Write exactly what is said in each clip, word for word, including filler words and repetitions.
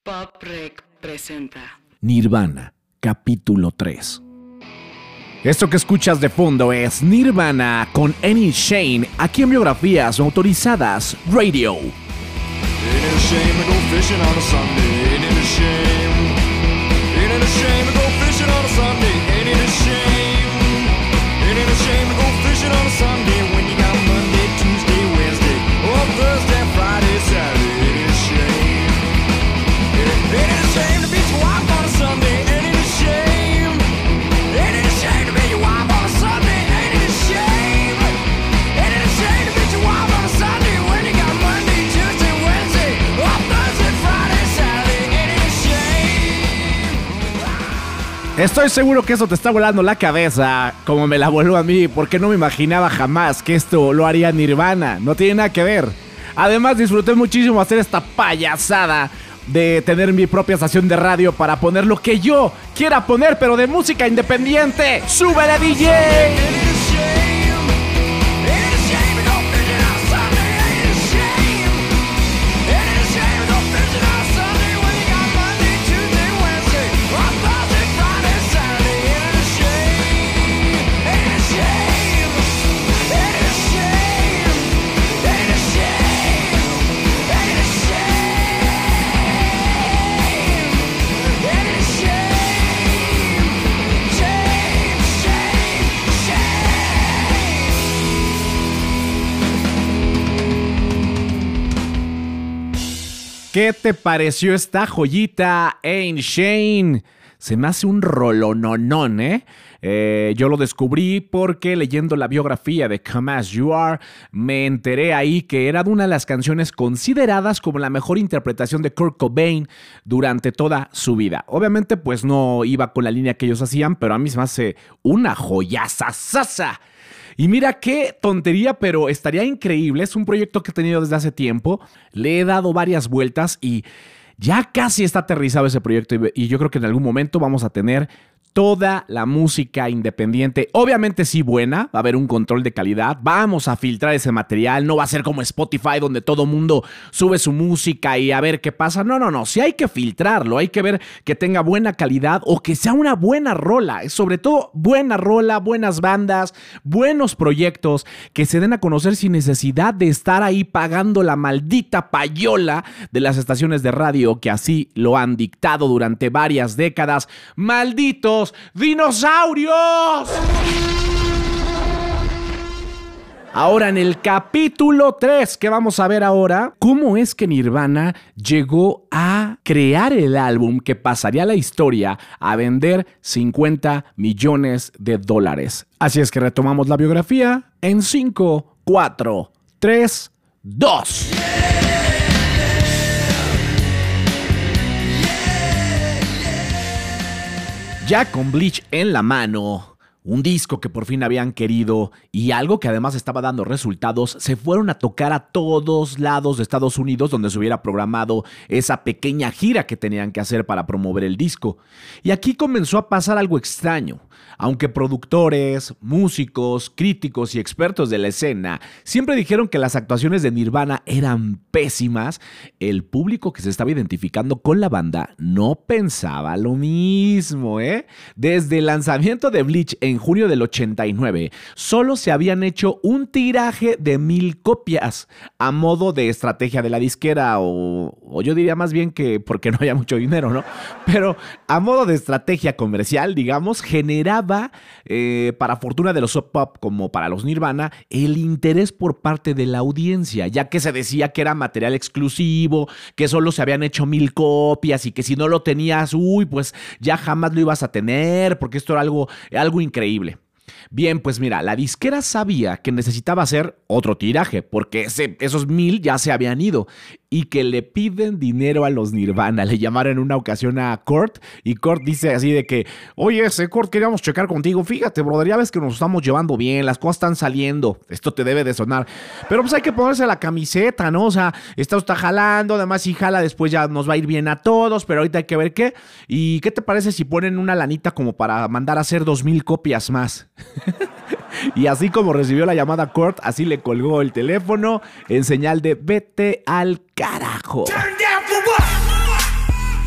Pop Rec presenta Nirvana, capítulo tres. Esto que escuchas de fondo es Nirvana con Any Shane, aquí en Biografías No Autorizadas Radio. Estoy seguro que eso te está volando la cabeza, como me la voló a mí, porque no me imaginaba jamás que esto lo haría Nirvana. No tiene nada que ver. Además, disfruté muchísimo hacer esta payasada de tener mi propia estación de radio para poner lo que yo quiera poner, pero de música independiente. ¡Súbele, D J! ¿Qué te pareció esta joyita, Any Shane? Se me hace un rolononón, ¿eh? ¿eh? Yo lo descubrí porque leyendo la biografía de Come As You Are, me enteré ahí que era de una de las canciones consideradas como la mejor interpretación de Kurt Cobain durante toda su vida. Obviamente, pues no iba con la línea que ellos hacían, pero a mí se me hace una joyasasasa. Y mira qué tontería, pero estaría increíble. Es un proyecto que he tenido desde hace tiempo. Le he dado varias vueltas y ya casi está aterrizado ese proyecto. Y yo creo que en algún momento vamos a tener toda la música independiente, obviamente sí buena, va a haber un control de calidad, vamos a filtrar ese material, no va a ser como Spotify donde todo mundo sube su música y a ver qué pasa, no, no, no, sí hay que filtrarlo, hay que ver que tenga buena calidad o que sea una buena rola, sobre todo buena rola, buenas bandas, buenos proyectos que se den a conocer sin necesidad de estar ahí pagando la maldita payola de las estaciones de radio que así lo han dictado durante varias décadas. ¡Malditos dinosaurios! Ahora en el capítulo tres que vamos a ver ahora, cómo es que Nirvana llegó a crear el álbum que pasaría a la historia a vender cincuenta millones de dólares. Así es que retomamos la biografía en cinco, cuatro, tres, dos. Ya con Bleach en la mano, un disco que por fin habían querido y algo que además estaba dando resultados, se fueron a tocar a todos lados de Estados Unidos donde se hubiera programado esa pequeña gira que tenían que hacer para promover el disco. Y aquí comenzó a pasar algo extraño. Aunque productores, músicos, críticos y expertos de la escena siempre dijeron que las actuaciones de Nirvana eran pésimas, el público que se estaba identificando con la banda no pensaba lo mismo, ¿eh? Desde el lanzamiento de Bleach en junio del ochenta y nueve, solo se habían hecho un tiraje de mil copias a modo de estrategia de la disquera, o, o yo diría más bien que porque no había mucho dinero, ¿no? Pero a modo de estrategia comercial, digamos, generaba Eh, para fortuna de los Sub Pop como para los Nirvana, el interés por parte de la audiencia, ya que se decía que era material exclusivo, que solo se habían hecho mil copias y que si no lo tenías, uy, pues ya jamás lo ibas a tener, porque esto era algo, algo increíble. Bien, pues mira, la disquera sabía que necesitaba hacer otro tiraje, porque ese, esos mil ya se habían ido, y que le piden dinero a los Nirvana. Le llamaron en una ocasión a Kurt, y Kurt dice así de que, oye, ese Kurt, queríamos checar contigo, fíjate, brother, ya ves que nos estamos llevando bien, las cosas están saliendo, esto te debe de sonar, pero pues hay que ponerse la camiseta, ¿no? O sea, esto está jalando, además si jala después ya nos va a ir bien a todos, pero ahorita hay que ver qué, y ¿qué te parece si ponen una lanita como para mandar a hacer dos mil copias más? Y así como recibió la llamada Kurt, así le colgó el teléfono en señal de vete al carajo.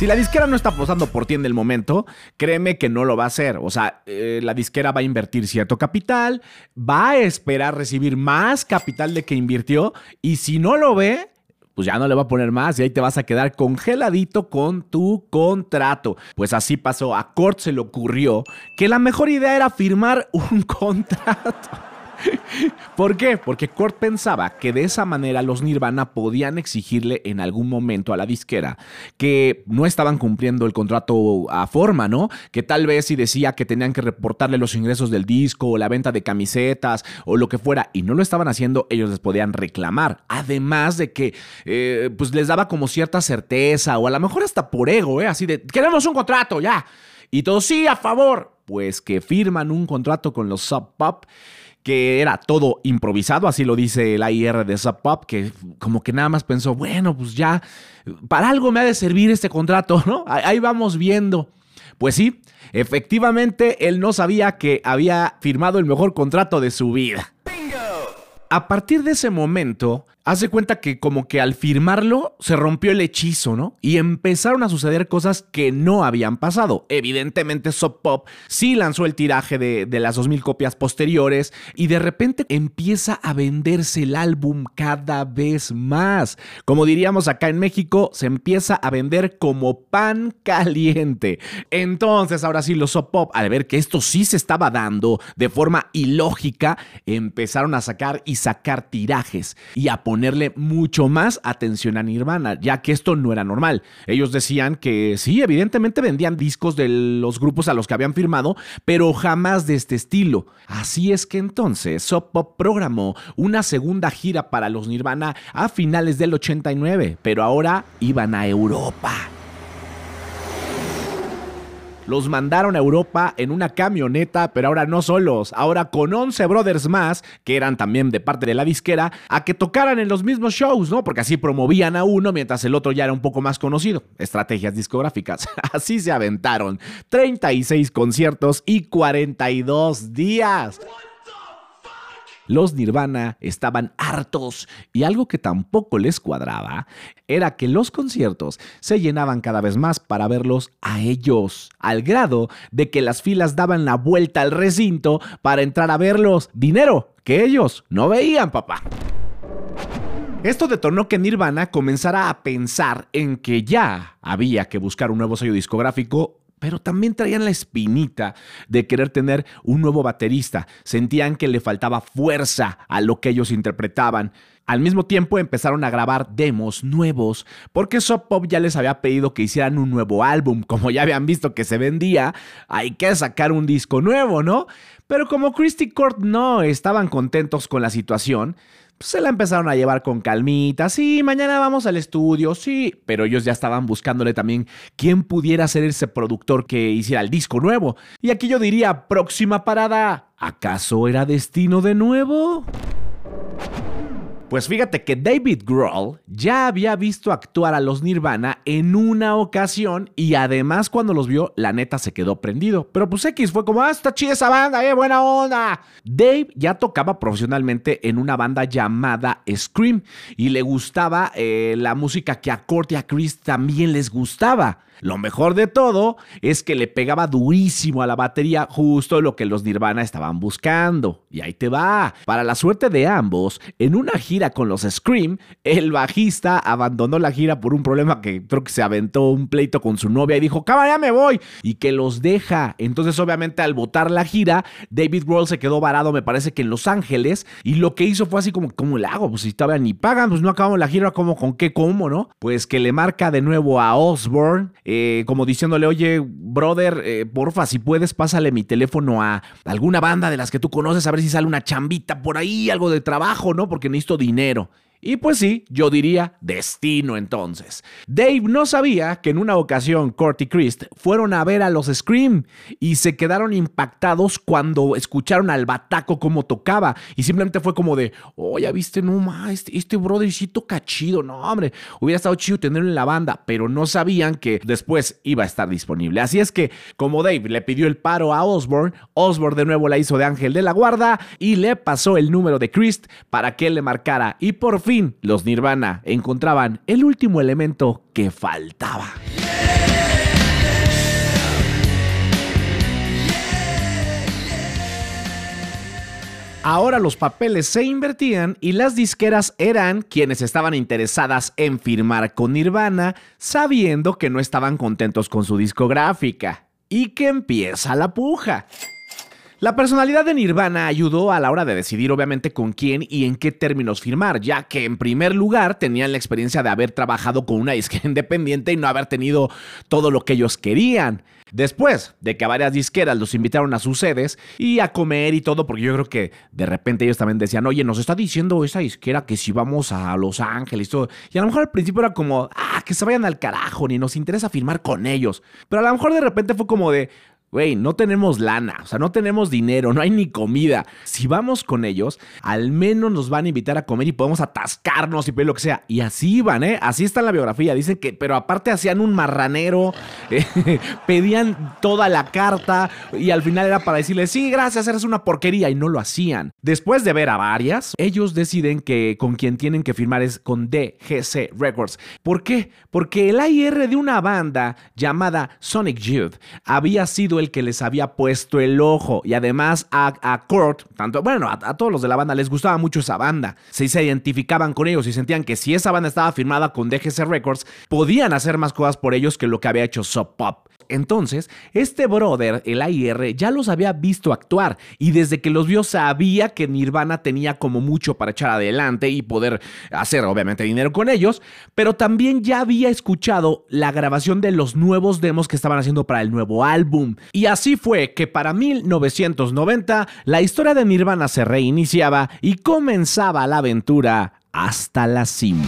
Si la disquera no está apostando por ti en el momento, créeme que no lo va a hacer. O sea, eh, la disquera va a invertir cierto capital, va a esperar recibir más capital de que invirtió, y si no lo ve, pues ya no le va a poner más y ahí te vas a quedar congeladito con tu contrato. Pues así pasó. A Kurt se le ocurrió que la mejor idea era firmar un contrato. ¿Por qué? Porque Kurt pensaba que de esa manera los Nirvana podían exigirle en algún momento a la disquera que no estaban cumpliendo el contrato a forma, ¿no? Que tal vez si decía que tenían que reportarle los ingresos del disco o la venta de camisetas o lo que fuera y no lo estaban haciendo, ellos les podían reclamar. Además de que eh, pues les daba como cierta certeza o a lo mejor hasta por ego, ¿eh? Así de, queremos un contrato, ya. Y todos, sí, a favor. Pues que firman un contrato con los Sub Pop, que era todo improvisado, así lo dice el A I R de Sub Pop, que como que nada más pensó, bueno, pues ya, para algo me ha de servir este contrato, ¿no? Ahí vamos viendo. Pues sí, efectivamente, él no sabía que había firmado el mejor contrato de su vida. A partir de ese momento, hace cuenta que como que al firmarlo se rompió el hechizo, ¿no? Y empezaron a suceder cosas que no habían pasado. Evidentemente Sub Pop sí lanzó el tiraje de, de las dos mil copias posteriores y de repente empieza a venderse el álbum cada vez más. Como diríamos acá en México, se empieza a vender como pan caliente. Entonces ahora sí los Sub Pop, al ver que esto sí se estaba dando de forma ilógica, empezaron a sacar y sacar tirajes y a ponerle mucho más atención a Nirvana, ya que esto no era normal. Ellos decían que sí, evidentemente vendían discos de los grupos a los que habían firmado, pero jamás de este estilo. Así es que entonces Sub Pop programó una segunda gira para los Nirvana a finales del ochenta y nueve, pero ahora iban a Europa. Los mandaron a Europa en una camioneta, pero ahora no solos, ahora con once brothers más, que eran también de parte de la disquera, a que tocaran en los mismos shows, ¿no? Porque así promovían a uno mientras el otro ya era un poco más conocido. Estrategias discográficas. Así se aventaron treinta y seis conciertos y cuarenta y dos días. Los Nirvana estaban hartos y algo que tampoco les cuadraba era que los conciertos se llenaban cada vez más para verlos a ellos, al grado de que las filas daban la vuelta al recinto para entrar a verlos. Dinero que ellos no veían, papá. Esto detonó que Nirvana comenzara a pensar en que ya había que buscar un nuevo sello discográfico, pero también traían la espinita de querer tener un nuevo baterista. Sentían que le faltaba fuerza a lo que ellos interpretaban. Al mismo tiempo empezaron a grabar demos nuevos, porque Sub Pop ya les había pedido que hicieran un nuevo álbum. Como ya habían visto que se vendía, hay que sacar un disco nuevo, ¿no? Pero como Chris y Kurt no estaban contentos con la situación, se la empezaron a llevar con calmita. Sí, mañana vamos al estudio, sí. Pero ellos ya estaban buscándole también quién pudiera ser ese productor que hiciera el disco nuevo. Y aquí yo diría, próxima parada, ¿acaso era Destino de nuevo? Pues fíjate que David Grohl ya había visto actuar a los Nirvana en una ocasión y además cuando los vio, la neta se quedó prendido. Pero pues X fue como, ah, está chida esa banda, eh, buena onda. Dave ya tocaba profesionalmente en una banda llamada Scream y le gustaba eh, la música que a Kurt y a Chris también les gustaba. Lo mejor de todo es que le pegaba durísimo a la batería, justo lo que los Nirvana estaban buscando. Y ahí te va. Para la suerte de ambos, en una gira con los Scream, el bajista abandonó la gira por un problema que creo que se aventó un pleito con su novia y dijo, cámara, ya me voy, y que los deja. Entonces, obviamente, al botar la gira, David Grohl se quedó varado, me parece que en Los Ángeles, y lo que hizo fue así como, ¿cómo le hago? Pues si todavía ni pagan, pues no acabamos la gira, ¿cómo, con qué, cómo, no? Pues que le marca de nuevo a Osbourne, Eh, como diciéndole, oye, brother, eh, porfa, si puedes, pásale mi teléfono a alguna banda de las que tú conoces, a ver si sale una chambita por ahí, algo de trabajo, ¿no? Porque necesito dinero. Y pues sí, yo diría destino entonces. Dave no sabía que en una ocasión Kurt y Chris fueron a ver a los Scream y se quedaron impactados cuando escucharon al bataco cómo tocaba y simplemente fue como de, oh, ya viste, no más, este, este brother sí toca chido, no hombre, hubiera estado chido tenerlo en la banda, pero no sabían que después iba a estar disponible. Así es que como Dave le pidió el paro a Osbourne, Osbourne de nuevo la hizo de ángel de la guarda y le pasó el número de Chris para que él le marcara y por fin fin, los Nirvana encontraban el último elemento que faltaba. Ahora los papeles se invertían y las disqueras eran quienes estaban interesadas en firmar con Nirvana, sabiendo que no estaban contentos con su discográfica. Y que empieza la puja. La personalidad de Nirvana ayudó a la hora de decidir obviamente con quién y en qué términos firmar, ya que en primer lugar tenían la experiencia de haber trabajado con una disquera independiente y no haber tenido todo lo que ellos querían. Después de que varias disqueras los invitaron a sus sedes y a comer y todo, porque yo creo que de repente ellos también decían, oye, nos está diciendo esa disquera que si vamos a Los Ángeles y todo. Y a lo mejor al principio era como, ah, que se vayan al carajo, ni nos interesa firmar con ellos. Pero a lo mejor de repente fue como de, güey, no tenemos lana, o sea, no tenemos dinero, no hay ni comida. Si vamos con ellos, al menos nos van a invitar a comer y podemos atascarnos y pedir lo que sea. Y así iban, ¿eh? Así está en la biografía. Dicen que, pero aparte hacían un marranero, eh, pedían toda la carta y al final era para decirles, sí, gracias, eres una porquería, y no lo hacían. Después de ver a varias, ellos deciden que con quien tienen que firmar es con D G C Records. ¿Por qué? Porque el A y R de una banda llamada Sonic Youth había sido el que les había puesto el ojo, y además a, a Kurt, tanto, bueno, a, a todos los de la banda les gustaba mucho esa banda, se, se identificaban con ellos y sentían que si esa banda estaba firmada con D G C Records, podían hacer más cosas por ellos que lo que había hecho Sub Pop. Entonces, este brother, el A y R, ya los había visto actuar y desde que los vio sabía que Nirvana tenía como mucho para echar adelante y poder hacer obviamente dinero con ellos, pero también ya había escuchado la grabación de los nuevos demos que estaban haciendo para el nuevo álbum. Y así fue que para mil novecientos noventa la historia de Nirvana se reiniciaba y comenzaba la aventura hasta la cima.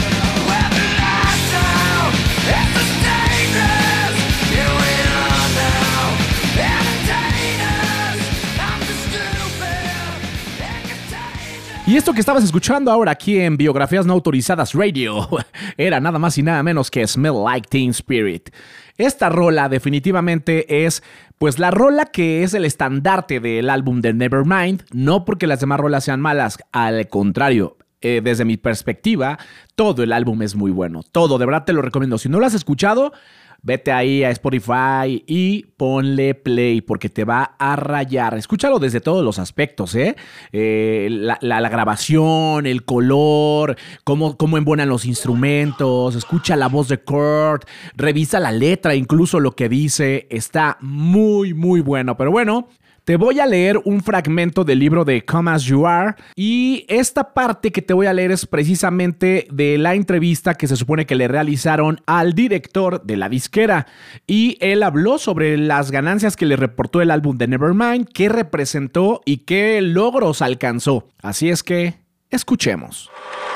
Y esto que estabas escuchando ahora aquí en Biografías No Autorizadas Radio era nada más y nada menos que Smell Like Teen Spirit. Esta rola definitivamente es pues la rola que es el estandarte del álbum de Nevermind, no porque las demás rolas sean malas, al contrario. Eh, desde mi perspectiva, todo el álbum es muy bueno. Todo, de verdad te lo recomiendo. Si no lo has escuchado, vete ahí a Spotify y ponle play porque te va a rayar. Escúchalo desde todos los aspectos, ¿eh? eh la, la, la grabación, el color, cómo, cómo embonan los instrumentos, escucha la voz de Kurt, revisa la letra, incluso lo que dice. Está muy, muy bueno. Pero bueno, te voy a leer un fragmento del libro de Come As You Are y esta parte que te voy a leer es precisamente de la entrevista que se supone que le realizaron al director de la disquera y él habló sobre las ganancias que le reportó el álbum de Nevermind, qué representó y qué logros alcanzó. Así es que, escuchemos.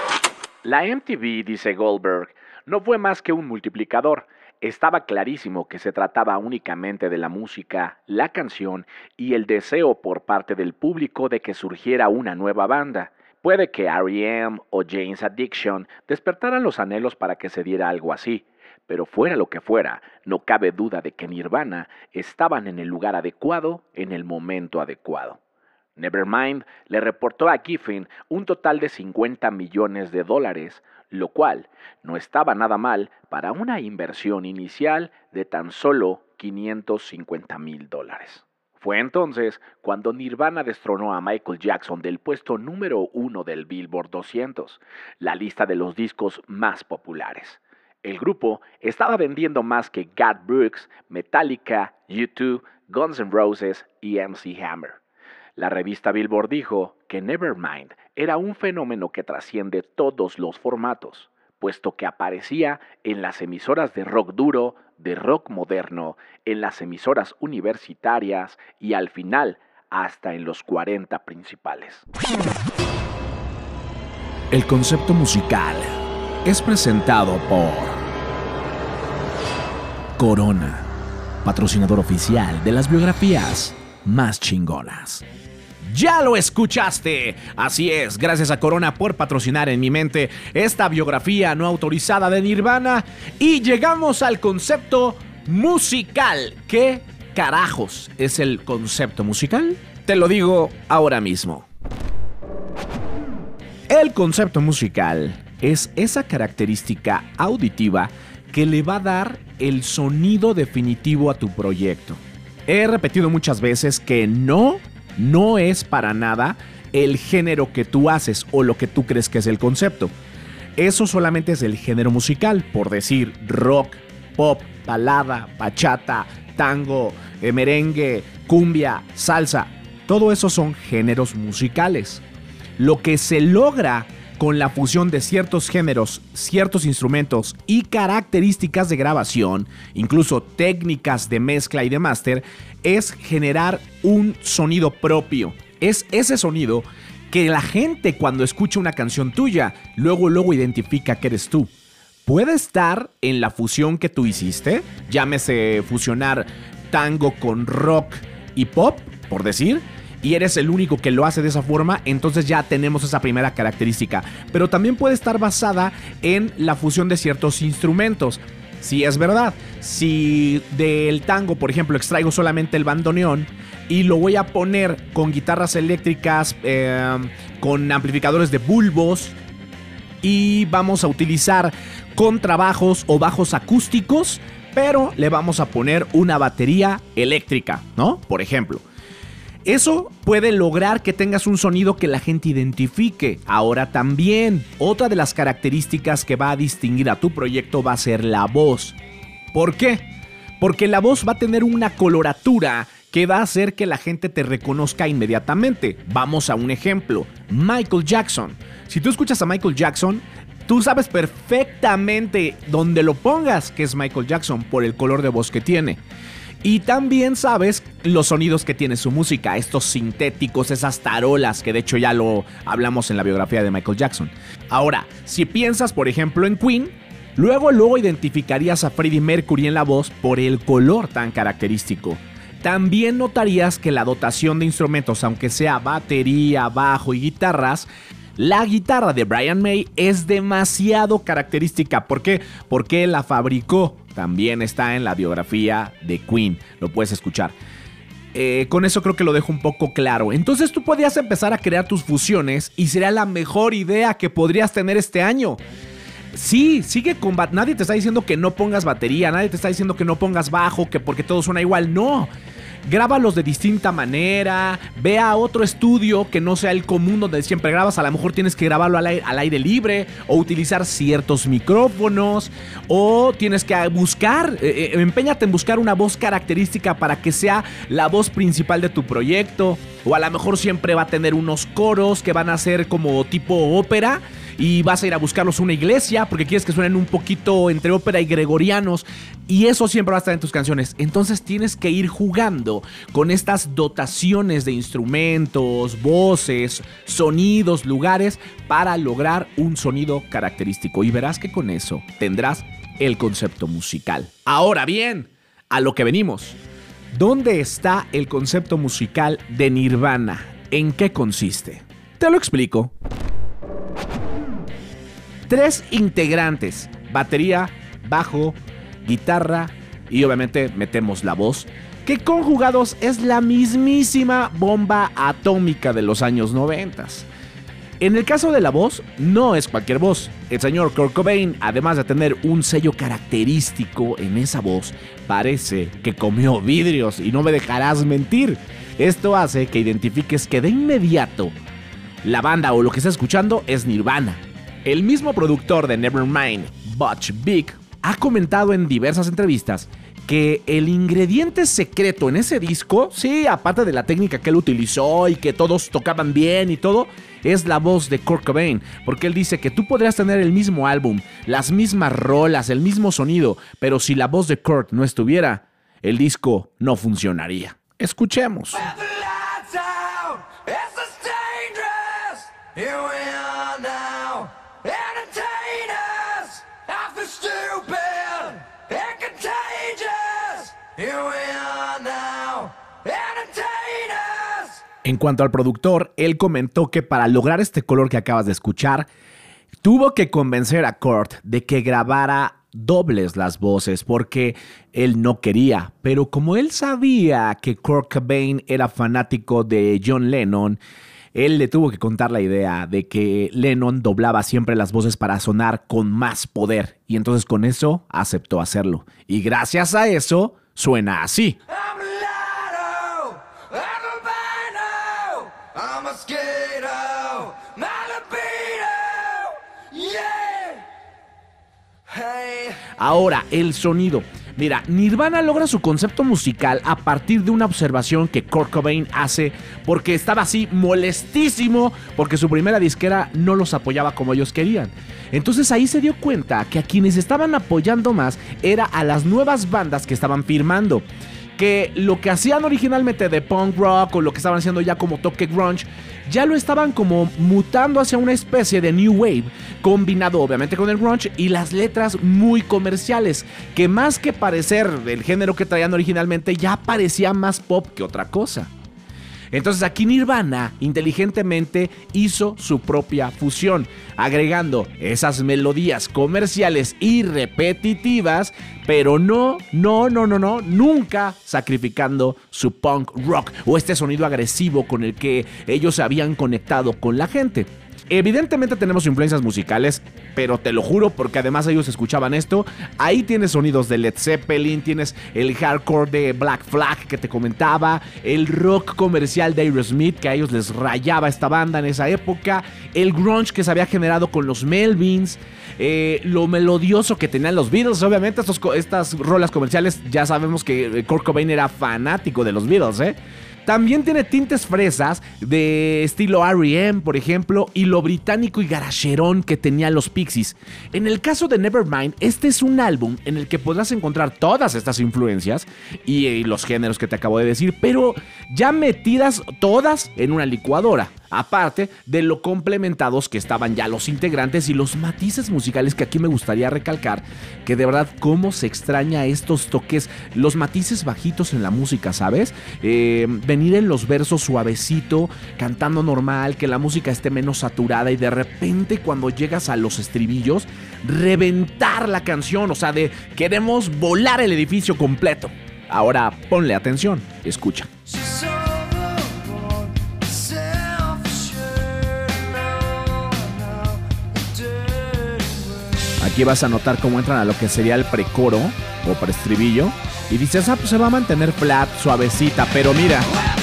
La M T V, dice Goldberg, no fue más que un multiplicador. Estaba clarísimo que se trataba únicamente de la música, la canción y el deseo por parte del público de que surgiera una nueva banda. Puede que R E M o Jane's Addiction despertaran los anhelos para que se diera algo así, pero fuera lo que fuera, no cabe duda de que Nirvana estaban en el lugar adecuado en el momento adecuado. Nevermind le reportó a Giffen un total de cincuenta millones de dólares, lo cual no estaba nada mal para una inversión inicial de tan solo quinientos cincuenta mil dólares. Fue entonces cuando Nirvana destronó a Michael Jackson del puesto número uno del Billboard doscientos, la lista de los discos más populares. El grupo estaba vendiendo más que Garth Brooks, Metallica, U dos, Guns N' Roses y M C Hammer. La revista Billboard dijo que Nevermind era un fenómeno que trasciende todos los formatos, puesto que aparecía en las emisoras de rock duro, de rock moderno, en las emisoras universitarias y al final hasta en los cuarenta principales. El concepto musical es presentado por Corona, patrocinador oficial de las biografías más chingonas. ¡Ya lo escuchaste! Así es, gracias a Corona por patrocinar en mi mente esta biografía no autorizada de Nirvana. Y llegamos al concepto musical. ¿Qué carajos es el concepto musical? Te lo digo ahora mismo. El concepto musical es esa característica auditiva que le va a dar el sonido definitivo a tu proyecto. He repetido muchas veces que no, no es para nada el género que tú haces o lo que tú crees que es el concepto. Eso solamente es el género musical, por decir rock, pop, balada, bachata, tango, eh, merengue, cumbia, salsa. Todo eso son géneros musicales. Lo que se logra con la fusión de ciertos géneros, ciertos instrumentos y características de grabación, incluso técnicas de mezcla y de máster, es generar un sonido propio. Es ese sonido que la gente cuando escucha una canción tuya, luego luego identifica que eres tú. Puede estar en la fusión que tú hiciste, llámese fusionar tango con rock y pop, por decir, y eres el único que lo hace de esa forma, entonces ya tenemos esa primera característica. Pero también puede estar basada en la fusión de ciertos instrumentos. Sí, es verdad. Si del tango, por ejemplo, extraigo solamente el bandoneón y lo voy a poner con guitarras eléctricas, eh, con amplificadores de bulbos, y vamos a utilizar contrabajos o bajos acústicos, pero le vamos a poner una batería eléctrica, ¿no? Por ejemplo. Eso puede lograr que tengas un sonido que la gente identifique. Ahora también, otra de las características que va a distinguir a tu proyecto va a ser la voz. ¿Por qué? Porque la voz va a tener una coloratura que va a hacer que la gente te reconozca inmediatamente. Vamos a un ejemplo. Michael Jackson. Si tú escuchas a Michael Jackson, tú sabes perfectamente dónde lo pongas que es Michael Jackson por el color de voz que tiene. Y también sabes los sonidos que tiene su música, estos sintéticos, esas tarolas, que de hecho ya lo hablamos en la biografía de Michael Jackson. Ahora, si piensas por ejemplo en Queen, luego luego identificarías a Freddie Mercury en la voz por el color tan característico. También notarías que la dotación de instrumentos, aunque sea batería, bajo y guitarras, la guitarra de Brian May es demasiado característica. ¿Por qué? Porque él la fabricó. También está en la biografía de Queen. Lo puedes escuchar. Eh, con eso creo que lo dejo un poco claro. Entonces tú podrías empezar a crear tus fusiones y sería la mejor idea que podrías tener este año. Sí, sigue con... Ba- nadie te está diciendo que no pongas batería. Nadie te está diciendo que no pongas bajo, que porque todo suena igual. No. Grábalos de distinta manera, ve a otro estudio que no sea el común donde siempre grabas. A lo mejor tienes que grabarlo al aire, al aire libre o utilizar ciertos micrófonos, o tienes que buscar, eh, eh, empeñate en buscar una voz característica para que sea la voz principal de tu proyecto. O a lo mejor siempre va a tener unos coros que van a ser como tipo ópera y vas a ir a buscarlos a una iglesia porque quieres que suenen un poquito entre ópera y gregorianos, y eso siempre va a estar en tus canciones. Entonces tienes que ir jugando con estas dotaciones de instrumentos, voces, sonidos, lugares para lograr un sonido característico, y verás que con eso tendrás el concepto musical. Ahora bien, a lo que venimos. ¿Dónde está el concepto musical de Nirvana? ¿En qué consiste? Te lo explico. Tres integrantes: batería, bajo, guitarra y obviamente metemos la voz, que conjugados es la mismísima bomba atómica de los años noventa. En el caso de la voz, no es cualquier voz. El señor Kurt Cobain, además de tener un sello característico en esa voz, parece que comió vidrios, y no me dejarás mentir. Esto hace que identifiques que de inmediato la banda o lo que estás escuchando es Nirvana. El mismo productor de Nevermind, Butch Vig, ha comentado en diversas entrevistas que el ingrediente secreto en ese disco, sí, aparte de la técnica que él utilizó y que todos tocaban bien y todo, es la voz de Kurt Cobain, porque él dice que tú podrías tener el mismo álbum, las mismas rolas, el mismo sonido, pero si la voz de Kurt no estuviera, el disco no funcionaría. Escuchemos. En cuanto al productor, él comentó que para lograr este color que acabas de escuchar, tuvo que convencer a Kurt de que grabara dobles las voces porque él no quería. Pero como él sabía que Kurt Cobain era fanático de John Lennon, Él le tuvo que contar la idea de que Lennon doblaba siempre las voces para sonar con más poder, y entonces con eso aceptó hacerlo. Y gracias a eso, suena así. Ahora, el sonido. Mira, Nirvana logra su concepto musical a partir de una observación que Kurt Cobain hace porque estaba así molestísimo porque su primera disquera no los apoyaba como ellos querían. Entonces ahí se dio cuenta que a quienes estaban apoyando más era a las nuevas bandas que estaban firmando. Que lo que hacían originalmente de punk rock o lo que estaban haciendo ya como toque grunge, ya lo estaban como mutando hacia una especie de new wave, combinado obviamente con el grunge y las letras muy comerciales, que más que parecer el género que traían originalmente, ya parecía más pop que otra cosa. Entonces aquí Nirvana inteligentemente hizo su propia fusión, agregando esas melodías comerciales y repetitivas, pero no, no, no, no, no, nunca sacrificando su punk rock o este sonido agresivo con el que ellos se habían conectado con la gente. Evidentemente tenemos influencias musicales, pero te lo juro porque además ellos escuchaban esto. Ahí tienes sonidos de Led Zeppelin, tienes el hardcore de Black Flag que te comentaba, el rock comercial de Aerosmith que a ellos les rayaba esta banda en esa época, el grunge que se había generado con los Melvins, eh, lo melodioso que tenían los Beatles. Obviamente estos, estas rolas comerciales, ya sabemos que Kurt Cobain era fanático de los Beatles, ¿eh? También tiene tintes fresas de estilo R E M, por ejemplo, y lo británico y garacherón que tenían los Pixies. En el caso de Nevermind, este es un álbum en el que podrás encontrar todas estas influencias y, y los géneros que te acabo de decir, pero ya metidas todas en una licuadora. Aparte de lo complementados que estaban ya los integrantes y los matices musicales que aquí me gustaría recalcar, que de verdad cómo se extraña estos toques, los matices bajitos en la música, ¿sabes? Eh, venir en los versos suavecito, cantando normal, que la música esté menos saturada y de repente cuando llegas a los estribillos, reventar la canción, o sea, de queremos volar el edificio completo. Ahora ponle atención, escucha. Aquí vas a notar cómo entran a lo que sería el precoro o preestribillo. Y dices, ah, pues se va a mantener flat, suavecita, pero mira.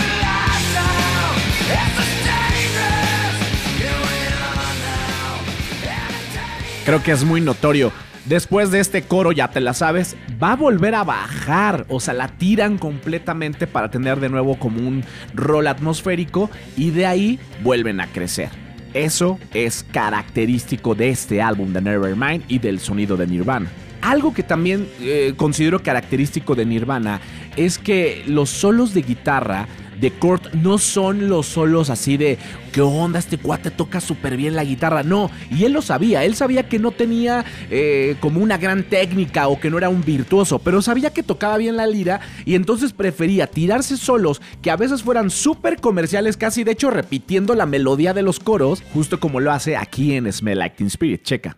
Creo que es muy notorio. Después de este coro, ya te la sabes, va a volver a bajar. O sea, la tiran completamente para tener de nuevo como un rol atmosférico. Y de ahí vuelven a crecer. Eso es característico de este álbum de Nevermind y del sonido de Nirvana. Algo que también eh, considero característico de Nirvana es que los solos de guitarra de Kurt no son los solos así de ¿qué onda? Este cuate toca súper bien la guitarra. No, y él lo sabía, él sabía que no tenía eh, como una gran técnica o que no era un virtuoso, pero sabía que tocaba bien la lira y entonces prefería tirarse solos que a veces fueran súper comerciales, casi de hecho repitiendo la melodía de los coros, justo como lo hace aquí en Smell Like Teen Spirit. Checa.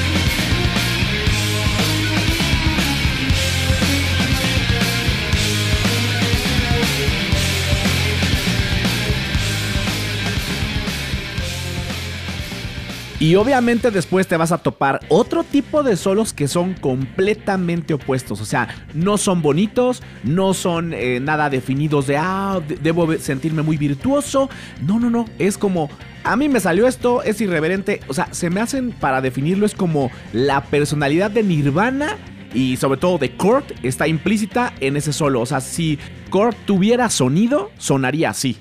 Y obviamente después te vas a topar otro tipo de solos que son completamente opuestos. O sea, no son bonitos, no son eh, nada definidos de, ah, debo sentirme muy virtuoso. No, no, no. Es como, a mí me salió esto, es irreverente. O sea, se me hacen, para definirlo, es como la personalidad de Nirvana y sobre todo de Kurt está implícita en ese solo. O sea, si Kurt tuviera sonido, sonaría así.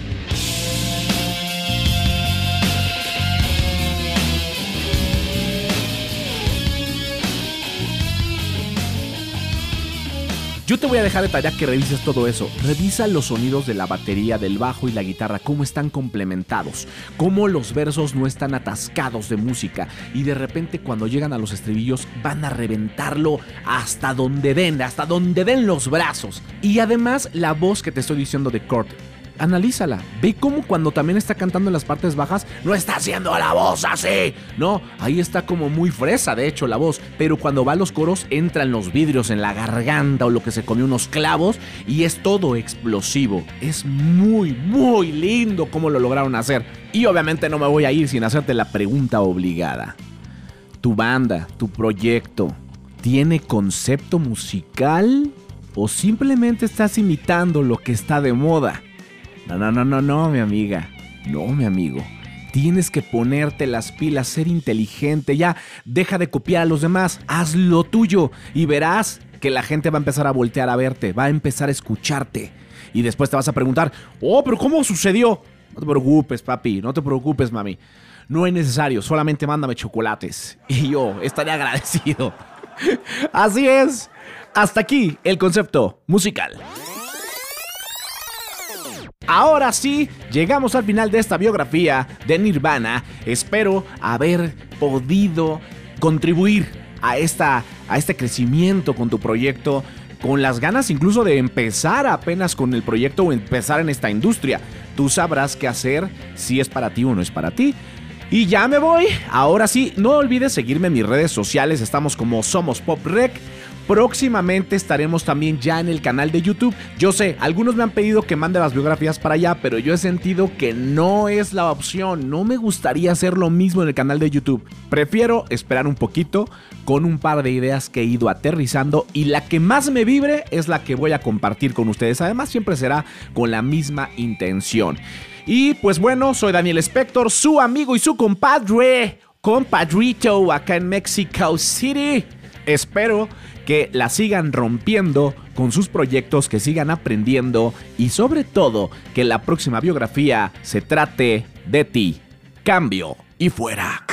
Yo te voy a dejar de tarea que revises todo eso. Revisa los sonidos de la batería, del bajo y la guitarra, cómo están complementados, cómo los versos no están atascados de música y de repente cuando llegan a los estribillos van a reventarlo hasta donde den, hasta donde den los brazos. Y además la voz que te estoy diciendo de Kurt, analízala. Ve cómo cuando también está cantando en las partes bajas, no está haciendo la voz así. No, ahí está como muy fresa, de hecho, la voz. Pero cuando va a los coros, entran los vidrios en la garganta o lo que se comió unos clavos y es todo explosivo. Es muy, muy lindo cómo lo lograron hacer. Y obviamente no me voy a ir sin hacerte la pregunta obligada. ¿Tu banda, tu proyecto, tiene concepto musical o simplemente estás imitando lo que está de moda? No, no, no, no, no, mi amiga. No, mi amigo. Tienes que ponerte las pilas, ser inteligente. Ya, deja de copiar a los demás. Haz lo tuyo y verás que la gente va a empezar a voltear a verte. Va a empezar a escucharte. Y después te vas a preguntar, oh, pero ¿cómo sucedió? No te preocupes, papi. No te preocupes, mami. No es necesario. Solamente mándame chocolates. Y yo estaré agradecido. Así es. Hasta aquí el concepto musical. Ahora sí, llegamos al final de esta biografía de Nirvana. Espero haber podido contribuir a, esta, a este crecimiento con tu proyecto, con las ganas incluso de empezar apenas con el proyecto o empezar en esta industria. Tú sabrás qué hacer, si es para ti o no es para ti. Y ya me voy. Ahora sí, no olvides seguirme en mis redes sociales. Estamos como Somos Pop Rec. Próximamente estaremos también ya en el canal de YouTube. Yo sé, algunos me han pedido que mande las biografías para allá, pero yo he sentido que no es la opción. No me gustaría hacer lo mismo en el canal de YouTube. Prefiero esperar un poquito con un par de ideas que he ido aterrizando y la que más me vibre es la que voy a compartir con ustedes. Además, siempre será con la misma intención. Y pues bueno, soy Daniel Spector, su amigo y su compadre, compadrito acá en Mexico City. Espero que la sigan rompiendo con sus proyectos, que sigan aprendiendo y sobre todo que la próxima biografía se trate de ti. Cambio y fuera.